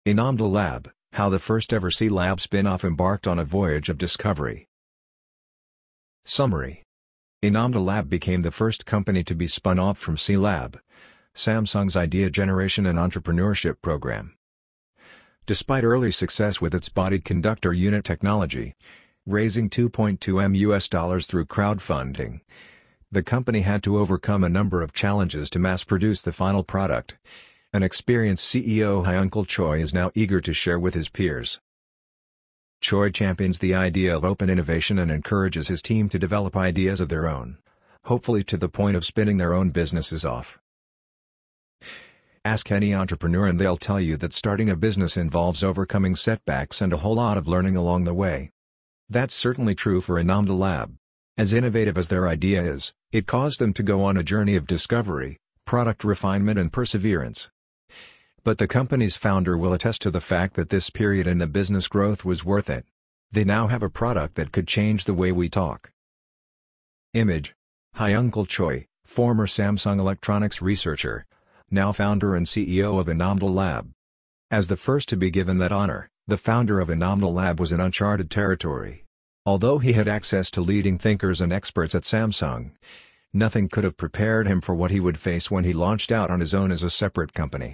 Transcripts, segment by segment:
Enamda Lab, how the first ever C-Lab spin-off embarked on a voyage of discovery. Summary. Enamda Lab became the first company to be spun off from C-Lab, Samsung's idea generation and entrepreneurship program. Despite early success with its body conductor unit technology, raising $2.2 million through crowdfunding, the company had to overcome a number of challenges to mass-produce the final product. An experienced CEO Hyunkel Choi is now eager to share with his peers. Choi champions the idea of open innovation and encourages his team to develop ideas of their own, hopefully to the point of spinning their own businesses off. Ask any entrepreneur and they'll tell you that starting a business involves overcoming setbacks and a whole lot of learning along the way. That's certainly true for Enamda Lab. As innovative as their idea is, it caused them to go on a journey of discovery, product refinement and perseverance. But the company's founder will attest to the fact that this period in the business growth was worth it. They now have a product that could change the way we talk. Image. Hyunkel Choi, former Samsung Electronics researcher, now founder and CEO of Enamda Lab. As the first to be given that honor, the founder of Enamda Lab was in uncharted territory. Although he had access to leading thinkers and experts at Samsung, nothing could have prepared him for what he would face when he launched out on his own as a separate company.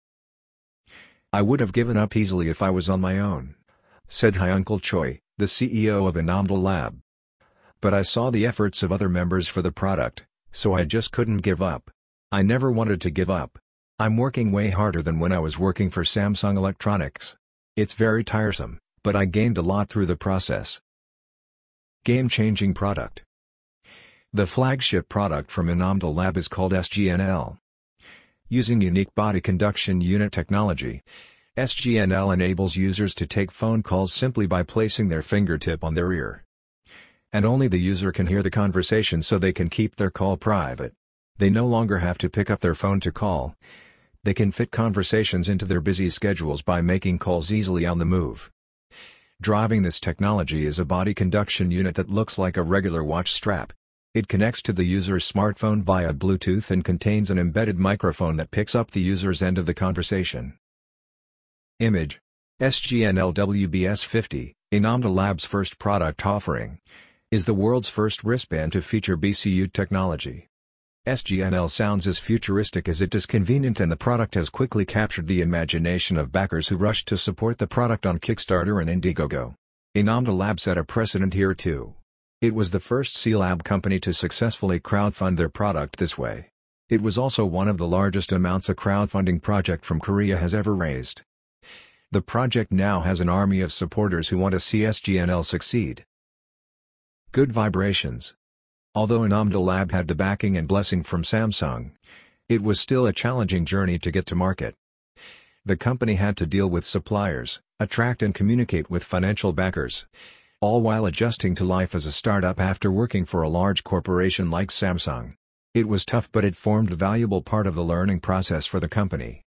"I would have given up easily if I was on my own," said Hyunkel Choi, the CEO of Enamda Lab. "But I saw the efforts of other members for the product, so I just couldn't give up. I never wanted to give up. I'm working way harder than when I was working for Samsung Electronics. It's very tiresome, but I gained a lot through the process." Game-changing product. The flagship product from Enamda Lab is called SGNL. Using unique body conduction unit technology, SGNL enables users to take phone calls simply by placing their fingertip on their ear. And only the user can hear the conversation, so they can keep their call private. They no longer have to pick up their phone to call. They can fit conversations into their busy schedules by making calls easily on the move. Driving this technology is a body conduction unit that looks like a regular watch strap. It connects to the user's smartphone via Bluetooth and contains an embedded microphone that picks up the user's end of the conversation. Image. SGNL WBS50, Enamda Lab's first product offering, is the world's first wristband to feature BCU technology. SGNL sounds as futuristic as it is convenient, and the product has quickly captured the imagination of backers who rushed to support the product on Kickstarter and Indiegogo. Enamda Lab set a precedent here too. It was the first C-Lab company to successfully crowdfund their product this way. It was also one of the largest amounts a crowdfunding project from Korea has ever raised. The project now has an army of supporters who want to see SGNL succeed. Good vibrations. Although Enamda Lab had the backing and blessing from Samsung, it was still a challenging journey to get to market. The company had to deal with suppliers, attract and communicate with financial backers, all while adjusting to life as a startup after working for a large corporation like Samsung. It was tough, but it formed a valuable part of the learning process for the company.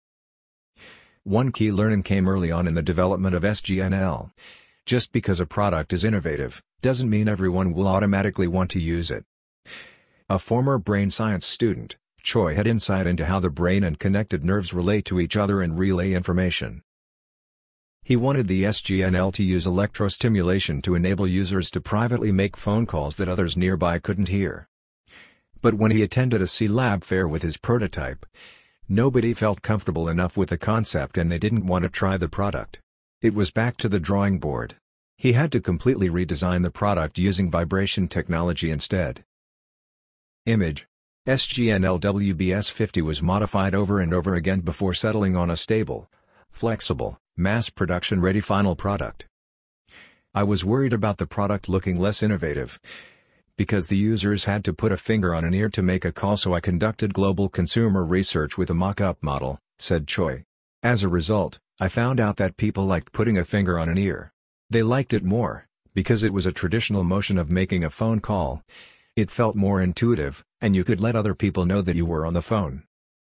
One key learning came early on in the development of SGNL. Just because a product is innovative, doesn't mean everyone will automatically want to use it. A former brain science student, Choi had insight into how the brain and connected nerves relate to each other and relay information. He wanted the SGNL to use electrostimulation to enable users to privately make phone calls that others nearby couldn't hear. But when he attended a C-Lab fair with his prototype, nobody felt comfortable enough with the concept and they didn't want to try the product. It was back to the drawing board. He had to completely redesign the product using vibration technology instead. Image. SGNL WBS50 was modified over and over again before settling on a stable, flexible, mass production ready final product. I was worried about the product looking less innovative, because the users had to put a finger on an ear to make a call, so I conducted global consumer research with a mock-up model, said Choi. As a result, I found out that people liked putting a finger on an ear. They liked it more, because it was a traditional motion of making a phone call. It felt more intuitive, and you could let other people know that you were on the phone.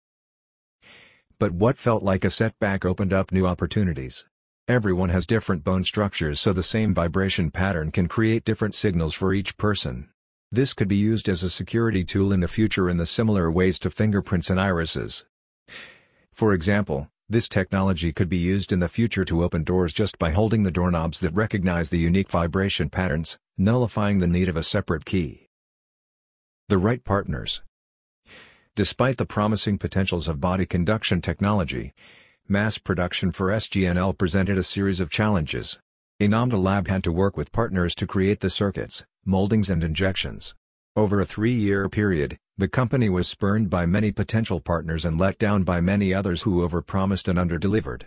But what felt like a setback opened up new opportunities. Everyone has different bone structures, so the same vibration pattern can create different signals for each person. This could be used as a security tool in the future in the similar ways to fingerprints and irises. For example, This technology could be used in the future to open doors just by holding the doorknobs that recognize the unique vibration patterns, nullifying the need of a separate key. The right partners. Despite the promising potentials of body conduction technology, mass production for SGNL presented a series of challenges. Inamda Lab had to work with partners to create the circuits, moldings and injections. Over a 3-year period, the company was spurned by many potential partners and let down by many others who overpromised and underdelivered.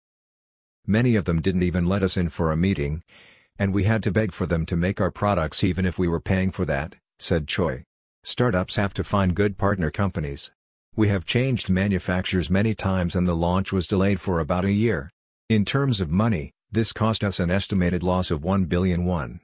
Many of them didn't even let us in for a meeting, and we had to beg for them to make our products even if we were paying for that, said Choi. Startups have to find good partner companies. We have changed manufacturers many times and the launch was delayed for about a year. In terms of money, this cost us an estimated loss of 1 billion won.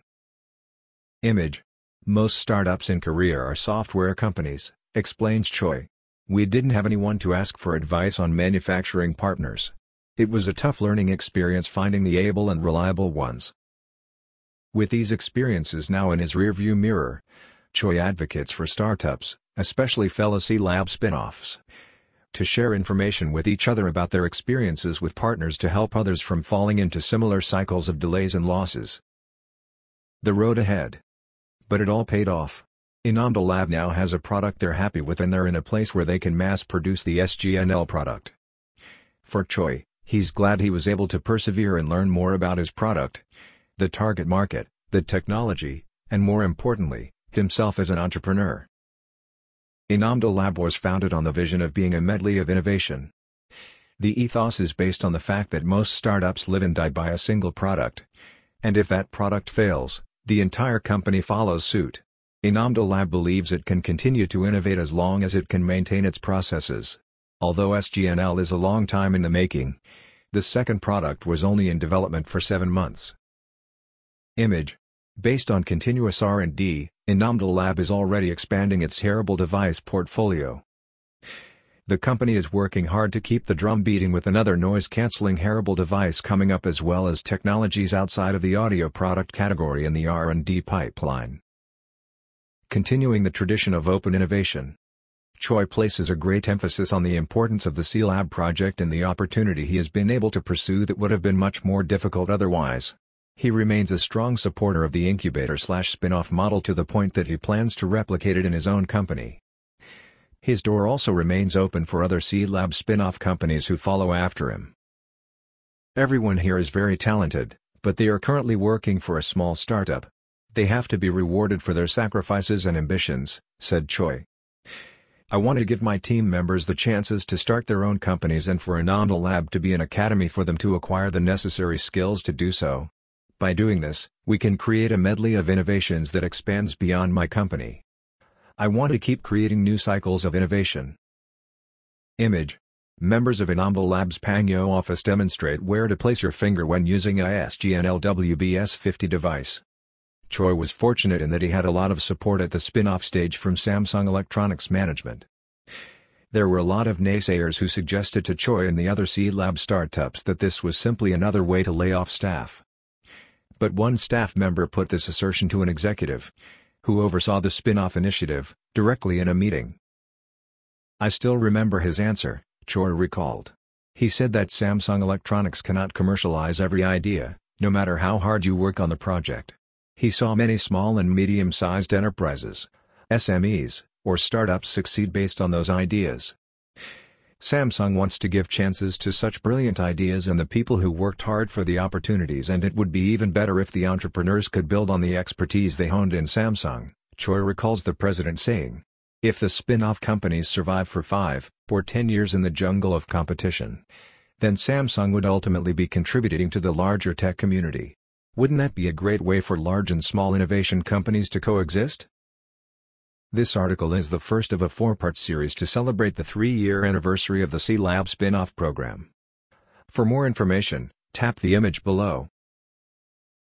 Image. Most startups in Korea are software companies, explains Choi. We didn't have anyone to ask for advice on manufacturing partners. It was a tough learning experience finding the able and reliable ones. With these experiences now in his rearview mirror, Choi advocates for startups, especially fellow C-Lab spin-offs, to share information with each other about their experiences with partners to help others from falling into similar cycles of delays and losses. The road ahead. But it all paid off. Inamda Lab now has a product they're happy with and they're in a place where they can mass produce the SGNL product. For Choi, he's glad he was able to persevere and learn more about his product, the target market, the technology, and more importantly, himself as an entrepreneur. Inamda Lab was founded on the vision of being a medley of innovation. The ethos is based on the fact that most startups live and die by a single product. And if that product fails, the entire company follows suit. Inamda Lab believes it can continue to innovate as long as it can maintain its processes. Although SGNL is a long time in the making, the second product was only in development for 7 months. Image. Based on continuous R&D, Inamda Lab is already expanding its hearable device portfolio. The company is working hard to keep the drum beating with another noise-canceling hearable device coming up as well as technologies outside of the audio product category in the R&D pipeline. Continuing the tradition of open innovation. Choi places a great emphasis on the importance of the C-Lab project and the opportunity he has been able to pursue that would have been much more difficult otherwise. He remains a strong supporter of the incubator/spin-off model to the point that he plans to replicate it in his own company. His door also remains open for other C-Lab spin-off companies who follow after him. Everyone here is very talented, but they are currently working for a small startup. They have to be rewarded for their sacrifices and ambitions, said Choi. I want to give my team members the chances to start their own companies and for Inamda Lab to be an academy for them to acquire the necessary skills to do so. By doing this, we can create a medley of innovations that expands beyond my company. I want to keep creating new cycles of innovation. Image. Members of Inamda Lab's Pangyo office demonstrate where to place your finger when using a SGNL WBS50 device. Choi was fortunate in that he had a lot of support at the spin-off stage from Samsung Electronics management. There were a lot of naysayers who suggested to Choi and the other C-Lab startups that this was simply another way to lay off staff. But one staff member put this assertion to an executive, who oversaw the spin-off initiative, directly in a meeting. I still remember his answer, Choi recalled. He said that Samsung Electronics cannot commercialize every idea, no matter how hard you work on the project. He saw many small and medium-sized enterprises, SMEs, or startups succeed based on those ideas. Samsung wants to give chances to such brilliant ideas and the people who worked hard for the opportunities, and it would be even better if the entrepreneurs could build on the expertise they honed in Samsung, Choi recalls the president saying. If the spin-off companies survive for 5 or 10 years in the jungle of competition, then Samsung would ultimately be contributing to the larger tech community. Wouldn't that be a great way for large and small innovation companies to coexist? This article is the first of a 4-part series to celebrate the 3-year anniversary of the C-Lab spin-off program. For more information, tap the image below.